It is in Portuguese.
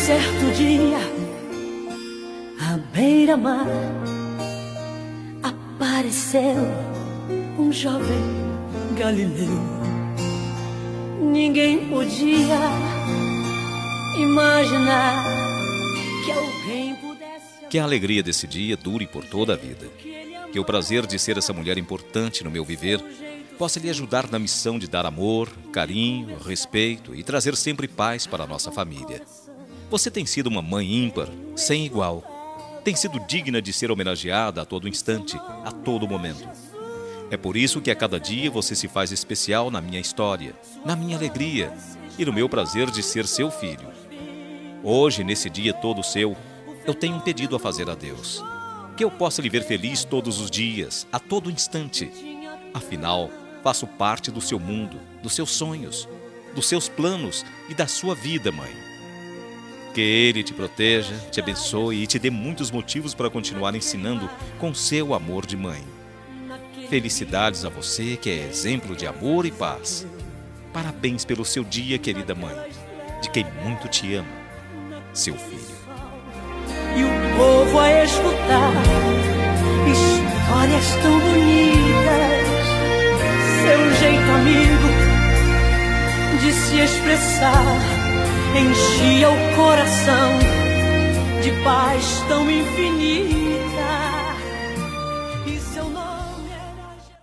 Certo dia, à beira-mar, apareceu um jovem galileu. Ninguém podia imaginar que alguém pudesse... Que a alegria desse dia dure por toda a vida. Que o prazer de ser essa mulher importante no meu viver possa lhe ajudar na missão de dar amor, carinho, respeito e trazer sempre paz para a nossa família. Você tem sido uma mãe ímpar, sem igual. Tem sido digna de ser homenageada a todo instante, a todo momento. É por isso que a cada dia você se faz especial na minha história, na minha alegria e no meu prazer de ser seu filho. Hoje, nesse dia todo seu, eu tenho um pedido a fazer a Deus. Que eu possa lhe ver feliz todos os dias, a todo instante. Afinal, faço parte do seu mundo, dos seus sonhos, dos seus planos e da sua vida, mãe. Que Ele te proteja, te abençoe e te dê muitos motivos para continuar ensinando com seu amor de mãe. Felicidades a você, que é exemplo de amor e paz. Parabéns pelo seu dia, querida mãe, de quem muito te ama, seu filho. E o povo a escutar histórias tão bonitas, seu jeito amigo de se expressar enchia o coração de paz tão infinita.